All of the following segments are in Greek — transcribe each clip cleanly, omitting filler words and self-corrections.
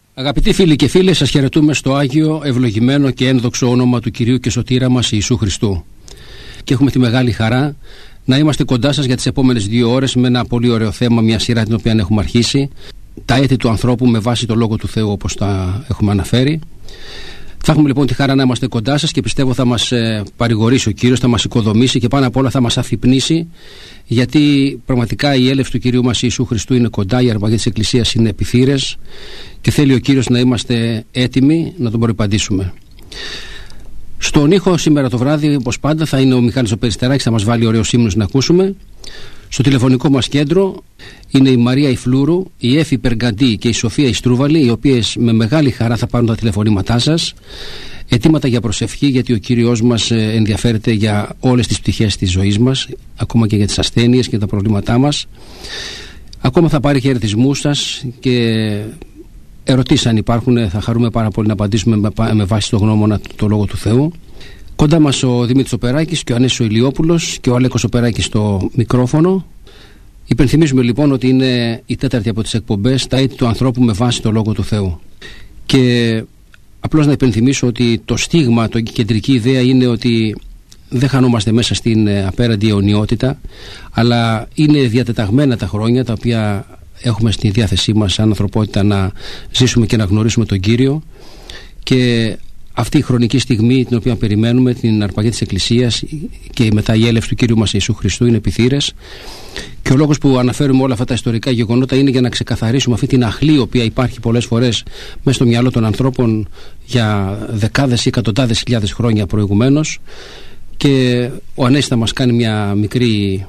Αγαπητοί φίλοι και φίλες, σας χαιρετούμε στο Άγιο, ευλογημένο και ένδοξο όνομα του Κυρίου και Σωτήρα μας Ιησού Χριστού. Και έχουμε τη μεγάλη χαρά να είμαστε κοντά σας για τις επόμενες 2 ώρες με ένα πολύ ωραίο θέμα, μια σειρά την οποία έχουμε αρχίσει. Τα έτη του ανθρώπου με βάση το Λόγο του Θεού, όπως τα έχουμε αναφέρει. Θα έχουμε λοιπόν τη χαρά να είμαστε κοντά σας και πιστεύω θα μας παρηγορήσει ο Κύριος, θα μας οικοδομήσει και πάνω απ' όλα θα μας αφυπνήσει, γιατί πραγματικά η έλευση του Κυρίου μας Ιησού Χριστού είναι κοντά, η αρπαγή της Εκκλησίας είναι επιθύρες και θέλει ο Κύριος να είμαστε έτοιμοι να τον προπαντήσουμε. Στον ήχο σήμερα το βράδυ, όπως πάντα, θα είναι ο Μιχάλης ο Περιστεράκης, θα μας βάλει ωραίους ύμνους να ακούσουμε. Στο τηλεφωνικό μας κέντρο είναι η Μαρία η Φλούρου, η Έφη Περγκαντή και η Σοφία η Στρούβαλη, οι οποίες με μεγάλη χαρά θα πάρουν τα τηλεφωνήματά σας. Αιτήματα για προσευχή, γιατί ο Κύριος μας ενδιαφέρεται για όλες τις πτυχές της ζωής μας, ακόμα και για τις ασθένειες και τα προβλήματά μας. Ακόμα θα πάρει χαιρετισμούς σας και ερωτήσεις αν υπάρχουν, θα χαρούμε πάρα πολύ να απαντήσουμε με βάση το γνώμονα το Λόγο του Θεού. Κοντά μας ο Δημήτρης Οπεράκης και ο Ανέσης ο Ηλιόπουλος και ο Αλέκος Οπεράκης στο μικρόφωνο. Υπενθυμίζουμε λοιπόν ότι είναι η 4η από τις εκπομπές, τα έτη του ανθρώπου με βάση το Λόγο του Θεού. Και απλώς να υπενθυμίσω ότι το στίγμα, η κεντρική ιδέα είναι ότι δεν χανόμαστε μέσα στην απέραντη αιωνιότητα, αλλά είναι διατεταγμένα τα χρόνια τα οποία έχουμε στη διάθεσή μας σαν ανθρωπότητα να ζήσουμε και να γνωρίσουμε τον Κύριο. Και αυτή η χρονική στιγμή την οποία περιμένουμε, την αρπαγή της Εκκλησίας και μετά η έλευση του Κύριου μας Ιησού Χριστού, είναι επιθύρες. Και ο λόγος που αναφέρουμε όλα αυτά τα ιστορικά γεγονότα είναι για να ξεκαθαρίσουμε αυτή την αχλή η οποία υπάρχει πολλές φορές μέσα στο μυαλό των ανθρώπων για δεκάδες ή εκατοντάδες χιλιάδες χρόνια προηγουμένως. Και ο Ανέσης θα μας κάνει μια μικρή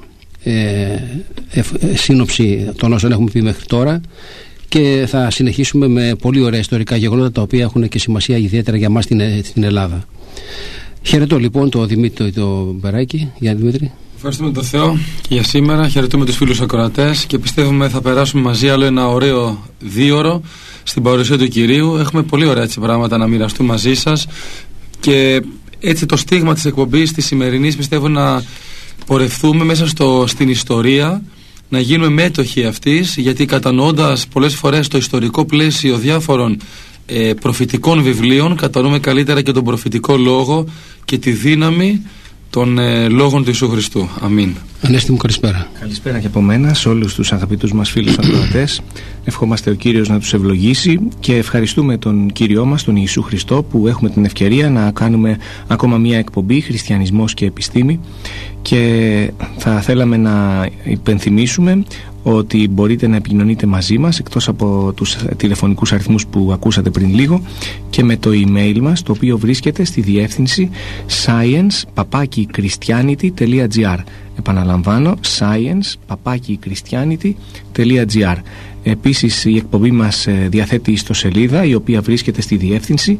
σύνοψη των όσων έχουμε πει μέχρι τώρα. Και θα συνεχίσουμε με πολύ ωραία ιστορικά γεγονότα τα οποία έχουν και σημασία ιδιαίτερα για μας στην Ελλάδα. Χαιρετώ λοιπόν τον Δημήτρη το Μπεράκη. Γεια Δημήτρη. Ευχαριστούμε τον Θεό και για σήμερα. Χαιρετούμε τους φίλους ακροατές και πιστεύουμε θα περάσουμε μαζί άλλο ένα ωραίο 2ωρο στην παρουσία του Κυρίου. Έχουμε πολύ ωραία έτσι πράγματα να μοιραστούμε μαζί σας και έτσι το στίγμα της εκπομπής της σημερινής πιστεύω να πορευθούμε μέσα στην ιστορία, να γίνουμε μέτοχοι αυτής, γιατί κατανοώντας πολλές φορές το ιστορικό πλαίσιο διάφορων προφητικών βιβλίων κατανοούμε καλύτερα και τον προφητικό λόγο και τη δύναμη των λόγων του Ιησού Χριστού. Αμήν. Ανέστη μου, καλησπέρα. Καλησπέρα και από μένα σε όλους τους αγαπητούς μας φίλους ακροατές. Ευχόμαστε ο Κύριος να τους ευλογήσει και ευχαριστούμε τον Κύριό μας, τον Ιησού Χριστό, που έχουμε την ευκαιρία να κάνουμε ακόμα μια εκπομπή Χριστιανισμός και Επιστήμη, και θα θέλαμε να υπενθυμίσουμε ότι μπορείτε να επικοινωνείτε μαζί μας εκτός από τους τηλεφωνικούς αριθμούς που ακούσατε πριν λίγο και με το email μας, το οποίο βρίσκεται στη διεύθυνση science@christianity.gr. Επαναλαμβάνω, science@christianity.gr. Επίσης η εκπομπή μας διαθέτει ιστοσελίδα η οποία βρίσκεται στη διεύθυνση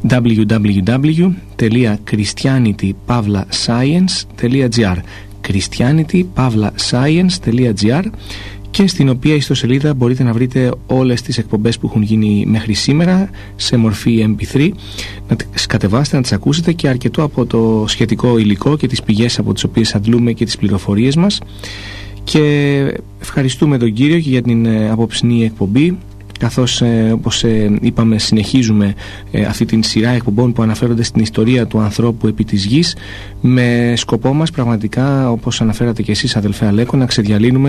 www.christianity-science.gr christianity-science.gr, και στην οποία ιστοσελίδα μπορείτε να βρείτε όλες τις εκπομπές που έχουν γίνει μέχρι σήμερα σε μορφή MP3, να τις κατεβάσετε, να τις ακούσετε, και αρκετό από το σχετικό υλικό και τις πηγές από τις οποίες αντλούμε και τις πληροφορίες μας. Και ευχαριστούμε τον Κύριο και για την απόψινή εκπομπή, καθώς όπως είπαμε συνεχίζουμε αυτή την σειρά εκπομπών που αναφέρονται στην ιστορία του ανθρώπου επί της γης, με σκοπό μας πραγματικά, όπως αναφέρατε και εσείς αδελφέ Αλέκο, να ξεδιαλύνουμε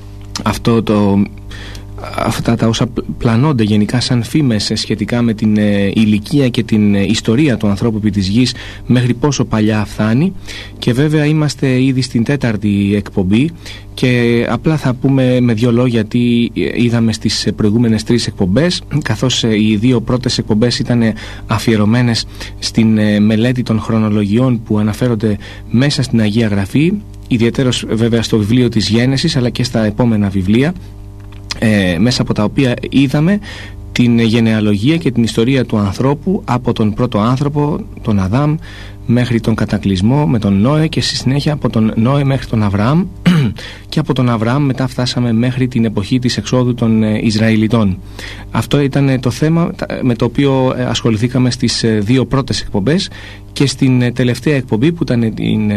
αυτά τα όσα πλανώνται γενικά σαν φήμες σχετικά με την ηλικία και την ιστορία του ανθρώπου επί της γης, μέχρι πόσο παλιά φτάνει. Και βέβαια είμαστε ήδη στην 4η εκπομπή και απλά θα πούμε με 2 λόγια τι είδαμε στις προηγούμενες 3 εκπομπές, καθώς οι 2 πρώτες εκπομπές ήταν αφιερωμένες στην μελέτη των χρονολογιών που αναφέρονται μέσα στην Αγία Γραφή, ιδιαίτερος βέβαια στο βιβλίο της Γένεσης αλλά και στα επόμενα βιβλία, μέσα από τα οποία είδαμε την γενεαλογία και την ιστορία του ανθρώπου από τον πρώτο άνθρωπο, τον Αδάμ, μέχρι τον κατακλυσμό με τον Νόε και στη συνέχεια από τον Νόε μέχρι τον Αβραάμ και από τον Αβραάμ μετά φτάσαμε μέχρι την εποχή της εξόδου των Ισραηλιτών. Αυτό ήταν το θέμα με το οποίο ασχοληθήκαμε στις δύο πρώτες εκπομπές, και στην τελευταία εκπομπή που ήταν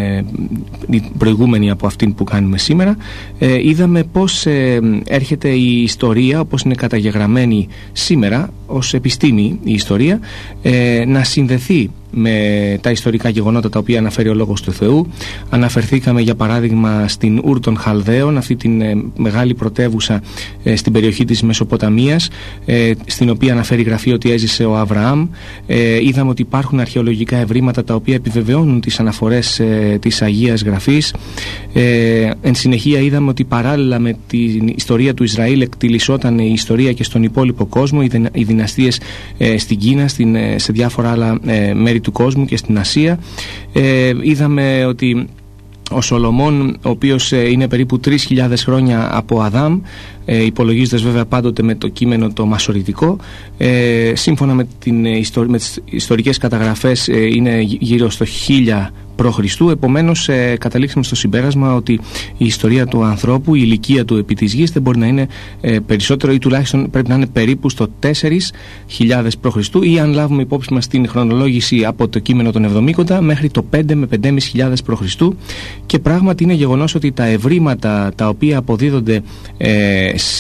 η προηγούμενη από αυτήν που κάνουμε σήμερα, είδαμε πώς έρχεται η ιστορία όπως είναι καταγεγραμμένη σήμερα ως επιστήμη, η ιστορία να συνδεθεί με τα ιστορικά γεγονότα τα οποία αναφέρει ο Λόγος του Θεού. Αναφερθήκαμε για παράδειγμα στην Ούρ των Χαλδαίων, αυτή την μεγάλη πρωτεύουσα στην περιοχή της Μεσοποταμίας, στην οποία αναφέρει η Γραφή ότι έζησε ο Αβραάμ. Είδαμε ότι υπάρχουν αρχαιολογικά ευρήματα τα οποία επιβεβαιώνουν τις αναφορές της Αγίας Γραφής. Εν συνεχεία είδαμε ότι παράλληλα με την ιστορία του Ισραήλ εκτιλισόταν η ιστορία και στον υπόλοιπο κόσμο, οι δυναστείες στην Κίνα, σε διάφορα άλλα μέρη του κόσμου και στην Ασία. Είδαμε ότι ο Σολομών, ο οποίος είναι περίπου 3.000 χρόνια από Αδάμ, υπολογίζοντας βέβαια πάντοτε με το κείμενο το μασοριτικό, σύμφωνα με τις ιστορικές καταγραφές είναι γύρω στο 1000 π.Χ. Επομένως καταλήξαμε στο συμπέρασμα ότι η ιστορία του ανθρώπου, η ηλικία του επί της γης δεν μπορεί να είναι περισσότερο, ή τουλάχιστον πρέπει να είναι περίπου στο 4.000 π.Χ. ή αν λάβουμε υπόψη μας την χρονολόγηση από το κείμενο των Εβδομήκοντα μέχρι το 5 με 5.500 π.Χ. Και πράγματι είναι γεγονός ότι τα ευρήματα τα οποία αποδίδονται σε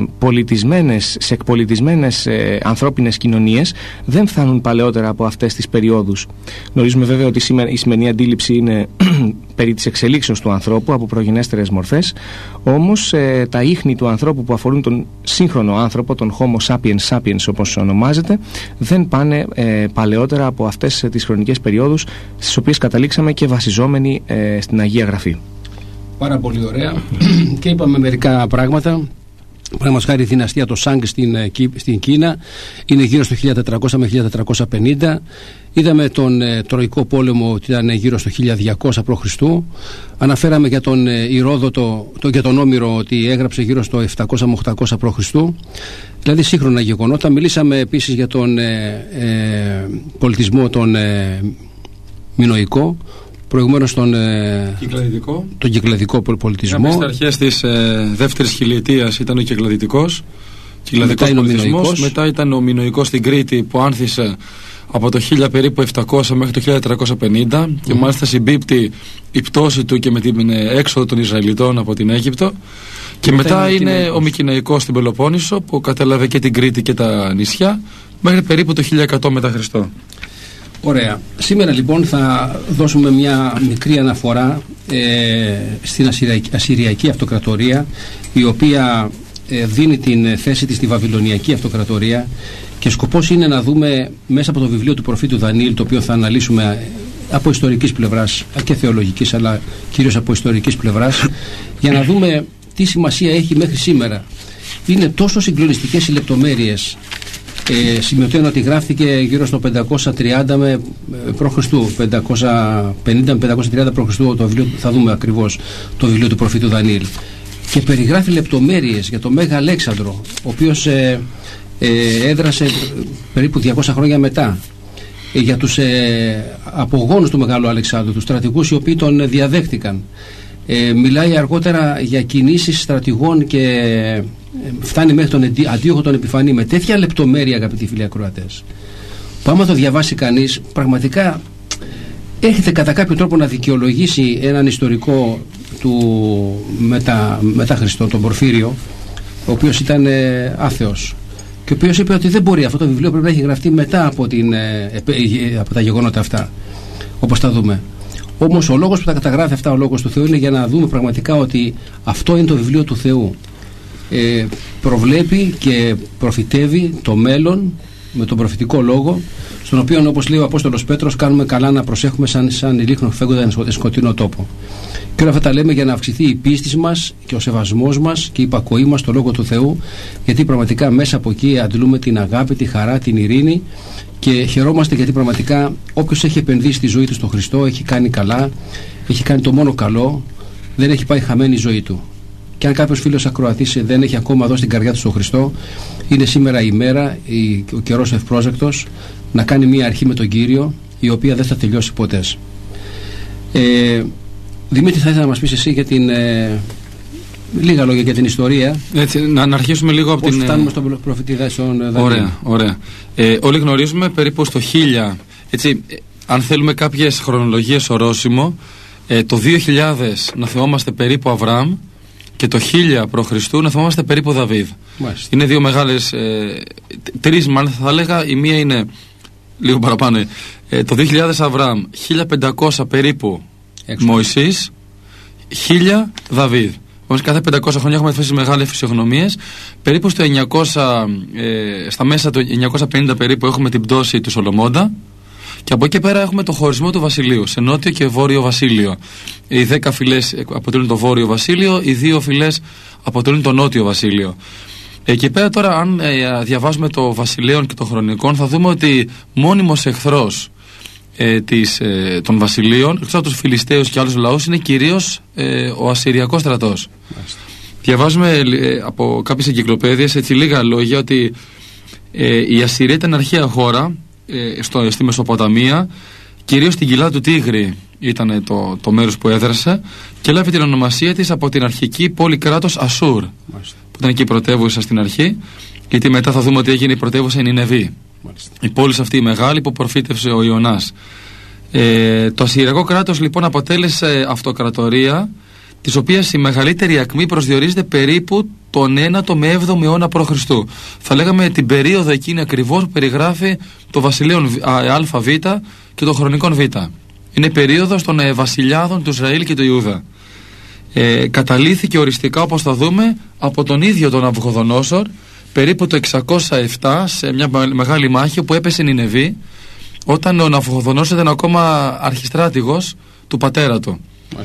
εκπολιτισμένες ανθρώπινες κοινωνίες δεν φτάνουν παλαιότερα από αυτές τις περιόδους. Γνωρίζουμε βέβαια ότι η σημερινή αντίληψη είναι περί της εξελίξεως του ανθρώπου από προγενέστερες μορφές, όμως τα ίχνη του ανθρώπου που αφορούν τον σύγχρονο άνθρωπο, τον Homo sapiens sapiens όπως ονομάζεται, δεν πάνε παλαιότερα από αυτές τις χρονικές περιόδους στις οποίες καταλήξαμε και βασιζόμενοι στην Αγία Γραφή. Πάρα πολύ ωραία. Και είπαμε μερικά πράγματα. Παραδείγματος χάρη η δυναστεία το Σάνγκ στην Κίνα είναι γύρω στο 1400 με 1450. Είδαμε τον Τροϊκό πόλεμο ότι ήταν γύρω στο 1200 π.Χ. Αναφέραμε για τον Ηρόδοτο, για τον Όμηρο, ότι έγραψε γύρω στο 700 με 800 π.Χ. Δηλαδή σύγχρονα γεγονότα. Μιλήσαμε επίσης για τον πολιτισμό τον Μινωικό, προηγουμένως τον κυκλαδικό πολιτισμό. Στα αρχές της δεύτερης χιλιετίας ήταν ο κυκλαδικός πολιτισμός. Μετά ήταν ο Μινωικός στην Κρήτη που άνθησε από το 1000 περίπου 700 μέχρι το 1350 και μάλιστα συμπίπτει η πτώση του και με την έξοδο των Ισραηλιτών από την Αίγυπτο. Και μετά είναι ο Μικηναϊκός στην Πελοπόννησο που κατέλαβε και την Κρήτη και τα νησιά μέχρι περίπου το 1100 μετά Χριστό. Ωραία. Σήμερα λοιπόν θα δώσουμε μια μικρή αναφορά στην Ασσυριακή Αυτοκρατορία, η οποία δίνει την θέση της στη Βαβυλωνιακή Αυτοκρατορία, και σκοπός είναι να δούμε μέσα από το βιβλίο του προφήτου Δανιήλ, το οποίο θα αναλύσουμε από ιστορικής πλευράς και θεολογικής, αλλά κυρίως από ιστορικής πλευράς, για να δούμε τι σημασία έχει μέχρι σήμερα. Είναι τόσο συγκλονιστικές οι λεπτομέρειες. Σημειωτέων ότι γράφτηκε γύρω στο 530 με π.Χ. 550 με 530 π.Χ. το βιβλίο, θα δούμε ακριβώς το βιβλίο του προφήτου Δανιήλ, και περιγράφει λεπτομέρειες για τον Μέγα Αλέξανδρο, ο οποίος έδρασε περίπου 200 χρόνια μετά, για τους απογόνους του Μεγάλου Αλεξάνδρου, τους στρατηγούς οι οποίοι τον διαδέχτηκαν. Μιλάει αργότερα για κινήσεις στρατηγών και φτάνει μέχρι τον Αντίοχο τον Επιφανή με τέτοια λεπτομέρεια, αγαπητοί φίλοι ακροατές, που άμα το διαβάσει κανείς πραγματικά έρχεται κατά κάποιο τρόπο να δικαιολογήσει έναν ιστορικό του μετά Χριστό, τον Πορφύριο, ο οποίος ήταν άθεος και ο οποίος είπε ότι δεν μπορεί, αυτό το βιβλίο πρέπει να έχει γραφτεί μετά από τα γεγονότα αυτά, όπως τα δούμε. Όμως ο λόγος που τα καταγράφει αυτά, ο λόγος του Θεού, είναι για να δούμε πραγματικά ότι αυτό είναι το βιβλίο του Θεού. Προβλέπει και προφητεύει το μέλλον με τον προφητικό λόγο, στον οποίο, όπως λέει ο Απόστολος Πέτρος, κάνουμε καλά να προσέχουμε σαν ηλίχνο φεύγοντα εν σκοτεινό τόπο. Και όλα αυτά τα λέμε για να αυξηθεί η πίστη μας και ο σεβασμός μας και η υπακοή μας στο λόγο του Θεού, γιατί πραγματικά μέσα από εκεί αντλούμε την αγάπη, τη χαρά, την ειρήνη, και χαιρόμαστε γιατί πραγματικά όποιος έχει επενδύσει τη ζωή του στον Χριστό έχει κάνει καλά, έχει κάνει το μόνο καλό, δεν έχει πάει χαμένη η ζωή του. Και αν κάποιος φίλος ακροατής δεν έχει ακόμα δώσει την καρδιά του στον Χριστό, είναι σήμερα η μέρα, ο καιρός ευπρόσδεκτος, να κάνει μία αρχή με τον Κύριο, η οποία δεν θα τελειώσει ποτέ. Δημήτρη, θα ήθελα να μας πεις εσύ για την... λίγα λόγια για την ιστορία. Έτσι, να αρχίσουμε λίγο από την... Πώς φτάνουμε στον προφήτη Δανιήλ. Ωραία. Όλοι γνωρίζουμε περίπου στο 1000, έτσι, αν θέλουμε κάποιες χρονολογίες ορόσημο, το 2000 να θυμόμαστε περίπου Αβραάμ και το 1000 π.Χ. να θυμόμαστε περίπου Δαβίδ. Μάλιστα. Είναι δύο μεγάλες, τρεις μάλλον θα έλεγα, η μία είναι λίγο παραπάνω. Το 2000 Αβραάμ, 1500 περίπου Μωυσής, 1000 Δαβίδ. Κάθε 500 χρόνια έχουμε θέσει μεγάλες φυσιογνωμίες. Περίπου στο 900, στα μέσα του 950 περίπου έχουμε την πτώση του Σολομώντα. Και από εκεί πέρα έχουμε το χωρισμό του βασιλείου σε νότιο και βόρειο βασίλειο. Οι 10 φυλές αποτελούν το βόρειο βασίλειο, οι 2 φυλές αποτελούν το νότιο βασίλειο. Εκεί πέρα τώρα, αν διαβάζουμε το Βασιλέων και των Χρονικών, θα δούμε ότι μόνιμος εχθρός των βασιλείων, εκτός από τους Φιλιστέους και άλλους λαούς, είναι κυρίως ο Ασσυριακός στρατός. Διαβάζουμε από κάποιες εγκυκλοπαίδειες, έτσι, λίγα λόγια, ότι η Ασσυρία ήταν αρχαία χώρα στη Μεσοποταμία, κυρίως στην κοιλάδα του Τίγρη ήταν το μέρος που έδρασε, και έλαβε την ονομασία της από την αρχική πόλη κράτος Ασούρ, που ήταν και η πρωτεύουσα στην αρχή, γιατί μετά θα δούμε ότι έγινε η πρωτεύουσα η Νινεβή. Η πόλη αυτή η μεγάλη που προφήτευσε ο Ιωνάς. Το Ασσυριακό κράτος λοιπόν αποτέλεσε αυτοκρατορία, της οποίας η μεγαλύτερη ακμή προσδιορίζεται περίπου τον 9ο με 7ο αιώνα π.Χ. Θα λέγαμε την περίοδο εκείνη ακριβώς που περιγράφει το βασιλείων ΑΒ και των Χρονικών Β. Είναι η περίοδος των βασιλιάδων του Ισραήλ και του Ιούδα. Καταλήθηκε οριστικά, όπως θα δούμε, από τον ίδιο τον Ναβουχοδονόσορ περίπου το 607 σε μια μεγάλη μάχη που έπεσε η Νινεβή, όταν ο Ναβουχοδονόσορ ήταν ακόμα αρχιστράτηγος του πατέρα του.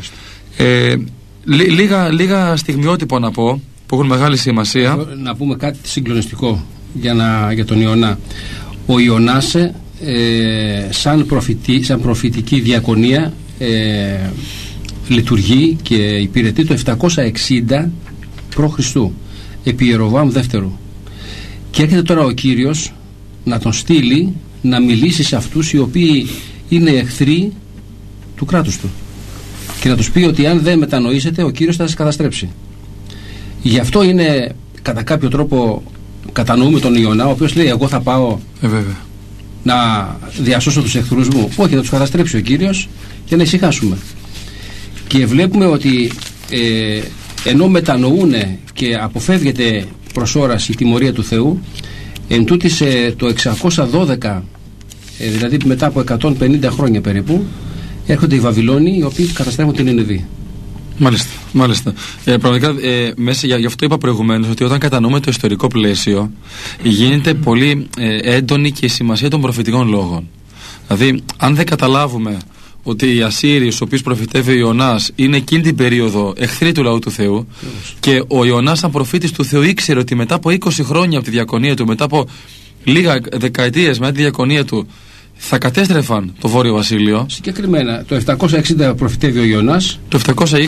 Λίγα στιγμιότυπα να πω που έχουν μεγάλη σημασία. Να πούμε κάτι συγκλονιστικό για τον Ιωνά. Ο Ιωνάς σαν προφητική διακονία λειτουργεί και υπηρετεί το 760 π.Χ. επί Ιεροβοάμ δεύτερου. Και έρχεται τώρα ο Κύριος να τον στείλει να μιλήσει σε αυτούς οι οποίοι είναι εχθροί του κράτους του, και να τους πει ότι αν δεν μετανοήσετε, ο Κύριος θα σας καταστρέψει. Γι' αυτό είναι κατά κάποιο τρόπο, κατανοούμε τον Ιωνά, ο οποίος λέει: εγώ θα πάω να διασώσω τους εχθρούς μου. Όχι, θα τους καταστρέψει ο Κύριος και να ησυχάσουμε. Και βλέπουμε ότι ενώ μετανοούν και αποφεύγεται προς ώρας η τιμωρία του Θεού, εν τούτης το 612, δηλαδή μετά από 150 χρόνια περίπου, έρχονται οι Βαβυλώνοι, οι οποίοι καταστρέφουν την Νινεβή. Μάλιστα. Πραγματικά, γι' αυτό είπα προηγουμένως ότι όταν κατανοούμε το ιστορικό πλαίσιο, γίνεται πολύ έντονη και η σημασία των προφητικών λόγων. Δηλαδή, αν δεν καταλάβουμε ότι οι Ασσύριοι, στους οποίους προφητεύει ο Ιωνάς, είναι εκείνη την περίοδο εχθροί του λαού του Θεού, και ο Ιωνάς, σαν προφήτης του Θεού, ήξερε ότι μετά από 20 χρόνια από τη διακονία του, μετά από λίγα δεκαετίες μετά τη διακονία του, θα κατέστρεφαν το Βόρειο Βασίλειο. Συγκεκριμένα, το 760 προφητεύει ο Ιωνάς. Το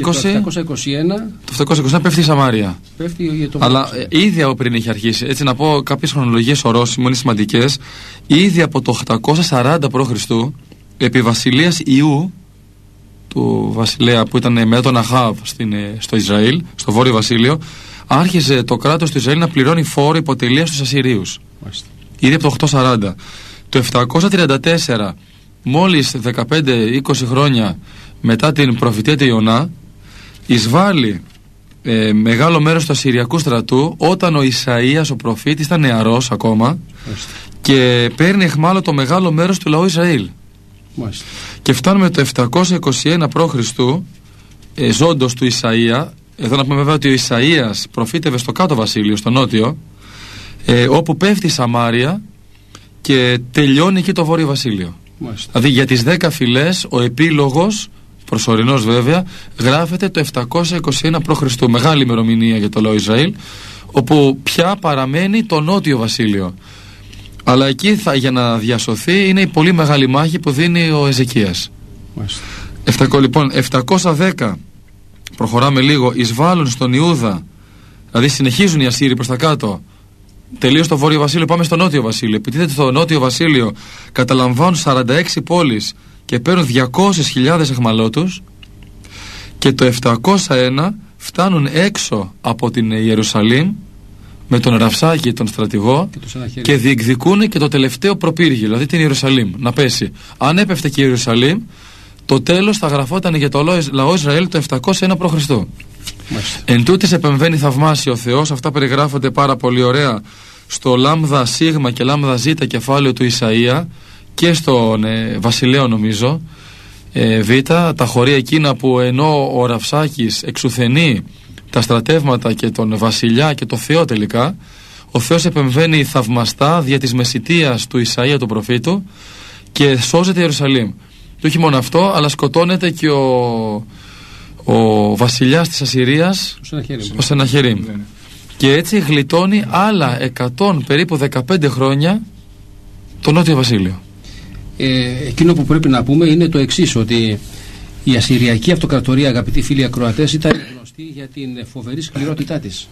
721 πέφτει η Σαμάρια. Αλλά ήδη από πριν έχει αρχίσει. Έτσι, να πω κάποιες χρονολογίες ορόσημο, είναι σημαντικές. Ήδη από το 840 π.Χ., επί βασιλείας Ιού, του βασιλέα που ήταν μετά τον Αχάβ στο Ισραήλ, στο Βόρειο Βασίλειο, άρχισε το κράτος του Ισραήλ να πληρώνει φόρο υποτελείας στους Ασσυρίους. Ήδη από το 840. Το 734, μόλις 15-20 χρόνια μετά την προφητεία του Ιωνά, εισβάλλει μεγάλο μέρος του Ασσυριακού στρατού, όταν ο Ισαΐας ο προφήτης ήταν νεαρός ακόμα, και παίρνει εχμάλω το μεγάλο μέρος του λαού Ισραήλ. Και φτάνουμε το 721 π.Χ., ζώντος του Ισαΐα. Εδώ να πούμε βέβαια ότι ο Ισαΐας προφήτευε στο κάτω βασίλειο, στο νότιο, όπου πέφτει η Σαμάρια και τελειώνει εκεί το Βόρειο Βασίλειο. Δηλαδή για τις 10 φυλές ο επίλογος, προσωρινός βέβαια, γράφεται το 721 π.Χ., μεγάλη ημερομηνία για το λαό Ισραήλ, όπου πια παραμένει το Νότιο Βασίλειο. Αλλά εκεί για να διασωθεί είναι η πολύ μεγάλη μάχη που δίνει ο Εζεκίας. Λοιπόν, 710, προχωράμε λίγο, εισβάλλουν στον Ιούδα, δηλαδή συνεχίζουν οι Ασσύριοι προς τα κάτω, τελείως το Βόρειο Βασίλειο, πάμε στο Νότιο Βασίλειο. Επιτίθεται στο Νότιο Βασίλειο, καταλαμβάνουν 46 πόλεις και παίρνουν 200.000 αιχμαλώτους, και το 701 φτάνουν έξω από την Ιερουσαλήμ με τον Ραφσάκη, τον στρατηγό, και διεκδικούν και το τελευταίο προπύργιο, δηλαδή την Ιερουσαλήμ, να πέσει. Αν έπεφτε και η Ιερουσαλήμ, το τέλος θα γραφόταν για το λαό Ισραήλ το 701 π.Χ. Εν τούτης επεμβαίνει θαυμάσιο ο Θεός. Αυτά περιγράφονται πάρα πολύ ωραία στο λάμδα σίγμα και λάμδα ζήτα κεφάλαιο του Ισαΐα και στον Βασιλέο, νομίζω, Β, τα χωρία εκείνα που ενώ ο Ραφσάκης εξουθενεί τα στρατεύματα και τον βασιλιά και το Θεό τελικά, ο Θεός επεμβαίνει θαυμαστά δια της μεσιτείας του Ισαΐα του προφήτου και σώζεται η Ιερουσαλήμ. Και όχι μόνο αυτό, αλλά σκοτώνεται και ο βασιλιάς της Ασσυρίας, ο Σεναχερίμ. Και έτσι γλιτώνει άλλα 100 περίπου 15 χρόνια το Νότιο Βασίλειο. Εκείνο που πρέπει να πούμε είναι το εξής, ότι η Ασσυριακή Αυτοκρατορία, αγαπητοί φίλοι ακροατές, ήταν γνωστή για την φοβερή σκληρότητά της.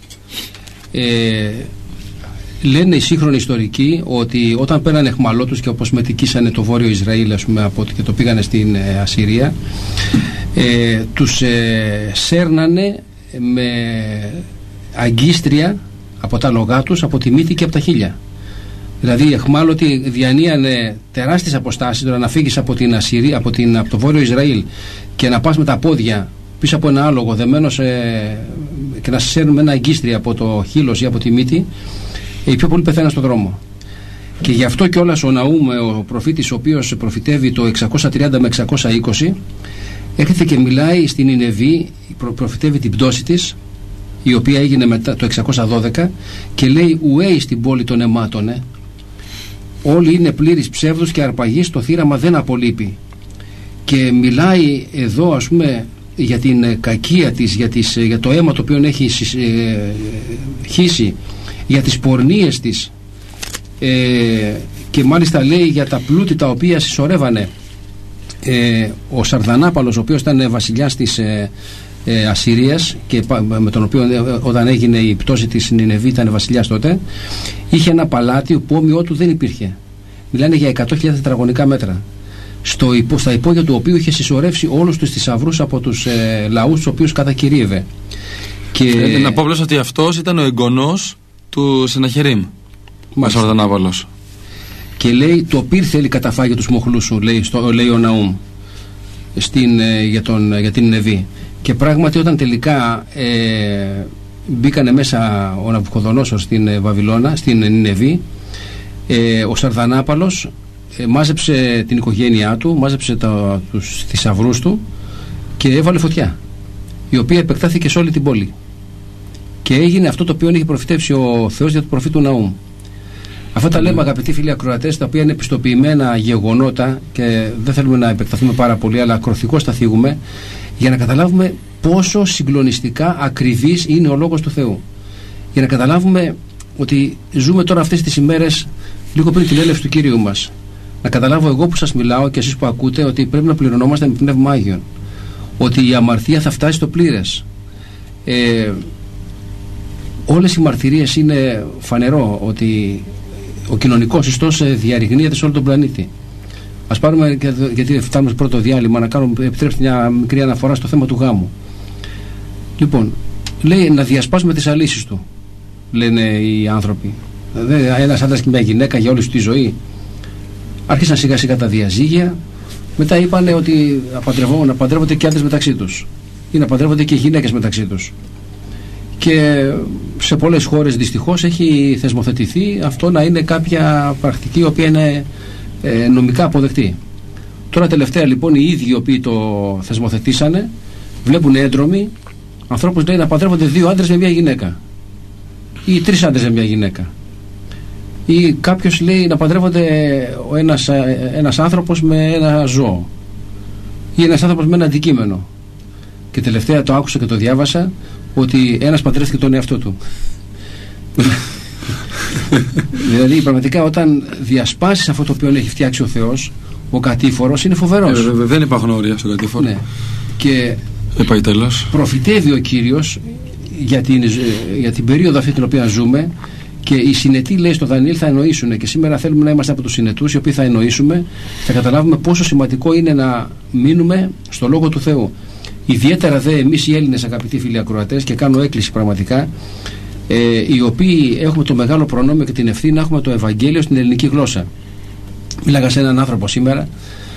Λένε οι σύγχρονοι ιστορικοί ότι όταν πέρανε αιχμαλώτους και όπως μετικήσανε το Βόρειο Ισραήλ, ας πούμε, και το πήγανε στην Ασσυρία, τους σέρνανε με αγκίστρια από τα λογά τους, από τη μύτη και από τα χείλια. Δηλαδή οι αιχμάλωτοι διανύανε τεράστιες αποστάσεις. Τώρα να φύγεις από την Ασσυρία, από το Βόρειο Ισραήλ, και να πας με τα πόδια πίσω από ένα άλογο δεμένος και να σε σέρνουν με ένα αγκίστρια από το χείλος ή από τη μύτη, οι πιο πολλοί πεθαίναν στον δρόμο. Και γι' αυτό κιόλας ο Ναούμ, ο προφήτης, ο οποίος προφητεύει το 630 με 620, έρχεται και μιλάει στην Νινεβή, προφητεύει την πτώση της, η οποία έγινε μετά το 612, και λέει: ουέι στην πόλη των αιμάτων, όλοι είναι πλήρης ψεύδους και αρπαγής, το θύραμα δεν απολείπει. Και μιλάει εδώ, ας πούμε, για την κακία της, για το αίμα το οποίο έχει χύσει, για τις πορνίες της, και μάλιστα λέει για τα πλούτη τα οποία συσσωρεύανε. Ο Σαρδανάπαλος, ο οποίος ήταν βασιλιάς της Ασσυρίας και με τον οποίο όταν έγινε η πτώση της Νινεβή ήταν βασιλιάς τότε, είχε ένα παλάτι που όμοιό του δεν υπήρχε. Μιλάνε για 100.000 τετραγωνικά μέτρα, στα υπόγεια του οποίου είχε συσσωρεύσει όλους τους θησαυρούς από τους λαούς τους οποίους κατακυρίευε. Και να πω απλώς ότι αυτός ήταν ο εγγονός του Σεναχερίμ, ο Σαρδανάπαλος. Και λέει: το πυρ θέλει καταφάγει τους μοχλούς σου, λέει ο Ναούμ για την Νινεβή. Και πράγματι όταν τελικά μπήκανε μέσα ο Ναβουχοδονόσορ στην Βαβυλώνα, στην Νινεβή, ο Σαρδανάπαλος μάζεψε την οικογένειά του, μάζεψε τους θησαυρούς του και έβαλε φωτιά, η οποία επεκτάθηκε σε όλη την πόλη. Και έγινε αυτό το οποίο είχε προφητεύσει ο Θεός για τον προφήτου Ναούμ. Αυτά τα λέμε, αγαπητοί φίλοι ακροατές, τα οποία είναι επιστοποιημένα γεγονότα και δεν θέλουμε να επεκταθούμε πάρα πολύ, αλλά ακροθυγώς τα θίγουμε για να καταλάβουμε πόσο συγκλονιστικά ακριβής είναι ο Λόγος του Θεού. Για να καταλάβουμε ότι ζούμε τώρα αυτές τις ημέρες λίγο πριν την έλευση του Κυρίου μας. Να καταλάβω εγώ που σας μιλάω και εσείς που ακούτε ότι πρέπει να πληρωνόμαστε με Πνεύμα Άγιον. Ότι η αμαρτία θα φτάσει στο πλήρες. Όλες οι μαρτυρίες είναι φανερό ότι ο κοινωνικός ιστός διαρριγνύεται σε όλο τον πλανήτη. Ας πάρουμε, γιατί φτάνουμε στο πρώτο διάλειμμα, να κάνουμε, επιτρέψτε μια μικρή αναφορά στο θέμα του γάμου. Λοιπόν, λέει να διασπάσουμε τις αλύσεις του, λένε οι άνθρωποι. Ένας άντρας και μια γυναίκα για όλη τη ζωή. Άρχισαν σιγά σιγά τα διαζύγια. Μετά είπαν ότι να παντρεύονται και άντρες μεταξύ τους ή να παντρεύονται και γυναίκες μεταξύ τους. Και σε πολλές χώρες δυστυχώς έχει θεσμοθετηθεί αυτό να είναι κάποια πρακτική η οποία είναι νομικά αποδεκτή. Τώρα τελευταία λοιπόν οι ίδιοι οι οποίοι το θεσμοθετήσανε βλέπουν έντρομοι ανθρώπους, λέει, να παντρεύονται 2 άντρες με μια γυναίκα ή 3 άντρες με μια γυναίκα, ή κάποιος λέει να παντρεύονται ένας άνθρωπος με ένα ζώο ή ένας άνθρωπος με ένα αντικείμενο. Και τελευταία το άκουσα και το διάβασα ότι ένας παντρεύτηκε τον εαυτό του. Δηλαδή πραγματικά όταν διασπάσεις αυτό το οποίο έχει φτιάξει ο Θεός, ο κατήφορος είναι φοβερός. Δεν υπάρχουν όρια στο κατήφορο. Ναι. Και προφητεύει ο Κύριος για την περίοδο αυτή την οποία ζούμε Και οι συνετοί, λέει στο Δανιήλ, θα εννοήσουν, και σήμερα θέλουμε να είμαστε από τους συνετούς, οι οποίοι θα εννοήσουμε, θα καταλάβουμε πόσο σημαντικό είναι να μείνουμε στο Λόγο του Θεού. Ιδιαίτερα δε εμείς οι Έλληνες, αγαπητοί φίλοι ακροατές, και κάνω έκκληση πραγματικά, οι οποίοι έχουμε το μεγάλο προνόμιο και την ευθύνη να έχουμε το Ευαγγέλιο στην ελληνική γλώσσα. Μίλαγα σε έναν άνθρωπο σήμερα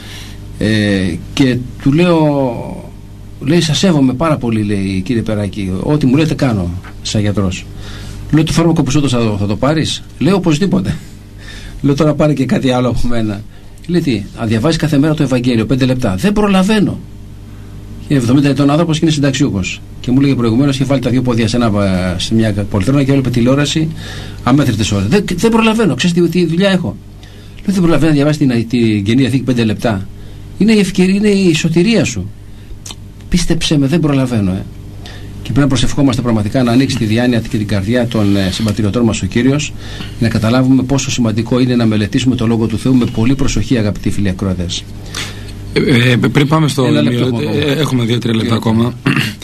και του λέω, λέει, σας σέβομαι πάρα πολύ, λέει, κύριε Περάκη, ό,τι μου λέτε κάνω σαν γιατρός. Λέω, το φάρμακο που σου έδωσα θα το πάρεις? Λέω, οπωσδήποτε. Λέω, τώρα πάρε και κάτι άλλο από μένα. Λέει, τι, να διαβάζεις κάθε μέρα το Ευαγγέλιο 5 λεπτά? Δεν προλαβαίνω. Είναι 70 ετών άνθρωπος και είναι συνταξιούχος. Και μου λέγε προηγουμένως, είχε βάλει τα δύο πόδια σε μια πολυθρόνα και έβλεπε τηλεόραση αμέτρητες ώρες. Δεν προλαβαίνω. Ξέρεις τι δουλειά έχω? Λέω, δεν προλαβαίνω να διαβάσεις την Καινή Διαθήκη 5 λεπτά. Είναι η ευκαιρία, είναι η σωτηρία σου. Πίστεψε με, δεν προλαβαίνω. Και πρέπει να προσευχόμαστε πραγματικά να ανοίξει τη διάνοια και την καρδιά των συμπατριωτών μας ο Κύριος, να καταλάβουμε πόσο σημαντικό είναι να μελετήσουμε το Λόγο του Θεού με πολύ προσοχή, αγαπητοί φίλοι ακροατές. Πριν πάμε στο έχουμε 2-3 λεπτά ακόμα.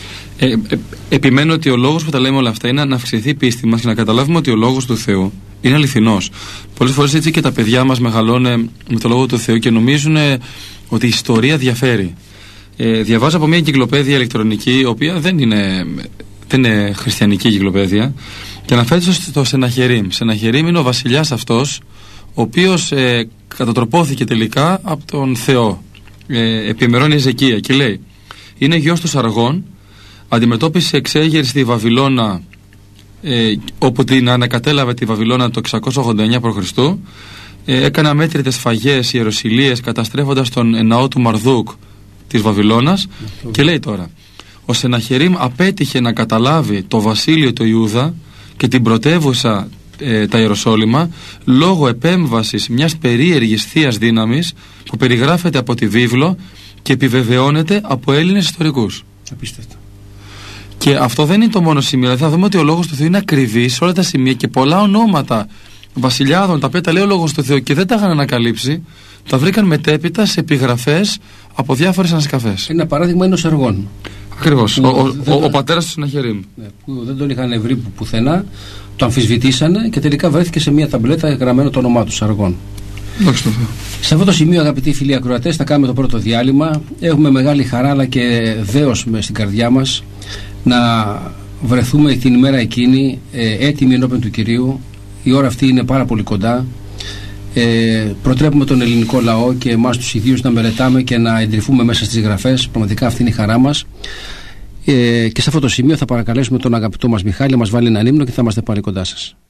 Επιμένω ότι ο λόγος που τα λέμε όλα αυτά είναι να αυξηθεί η πίστη μας και να καταλάβουμε ότι ο Λόγος του Θεού είναι αληθινός. Πολλές φορές έτσι και τα παιδιά μας μεγαλώνουν με το Λόγο του Θεού και νομίζουν ότι η ιστορία διαφέρει. Διαβάζω από μια εγκυκλοπαίδεια ηλεκτρονική, η οποία δεν είναι χριστιανική εγκυκλοπαίδεια, και αναφέρεται στο Σεναχερίμ. Σεναχερίμ είναι ο βασιλιάς αυτός, ο οποίος κατατροπώθηκε τελικά από τον Θεό. Επιμερώνει Εζεκία και λέει, είναι γιος του Σαργών, αντιμετώπισε εξέγερση στη Βαβυλώνα, όπου την ανακατέλαβε τη Βαβυλώνα το 689 π.Χ. Έκανε αμέτρητες σφαγές, ιεροσυλίες, καταστρέφοντας τον ναό του Μαρδούκ της Βαβυλώνας, και λέει τώρα, ο Σεναχερίμ απέτυχε να καταλάβει το βασίλειο του Ιούδα και την πρωτεύουσα τα Ιεροσόλυμα λόγω επέμβασης μιας περίεργης θείας δύναμης που περιγράφεται από τη βίβλο και επιβεβαιώνεται από Έλληνες ιστορικούς. Απίστευτο. Και αυτό δεν είναι το μόνο σημείο. Δηλαδή θα δούμε ότι ο Λόγος του Θεού είναι ακριβής σε όλα τα σημεία και πολλά ονόματα βασιλιάδων τα οποία τα λέει ο Λόγος του Θεού και δεν τα είχαν ανακαλύψει, τα βρήκαν μετέπειτα σε επιγραφές από διάφορες ανασκαφές. Ένα παράδειγμα είναι ο Σαργών. Ακριβώς. Ο πατέρας του Σεναχερίμ. Που δεν τον είχαν βρει πουθενά, το αμφισβητήσανε και τελικά βρέθηκε σε μια ταμπλέτα γραμμένο το όνομά του, Σαργών. Σε αυτό το σημείο, αγαπητοί φίλοι ακροατές, θα κάνουμε το πρώτο διάλειμμα. Έχουμε μεγάλη χαρά αλλά και δέος στην καρδιά μας να βρεθούμε την ημέρα εκείνη έτοιμοι ενώπιον του Κυρίου. Η ώρα αυτή είναι πάρα πολύ κοντά. Προτρέπουμε τον ελληνικό λαό και εμάς τους ιδίους να μελετάμε και να εντρυφούμε μέσα στις γραφές. Πραγματικά αυτή είναι η χαρά μας. Και σε αυτό το σημείο θα παρακαλέσουμε τον αγαπητό μας Μιχάλη να μας βάλει έναν ύμνο και θα είμαστε πάλι κοντά σας.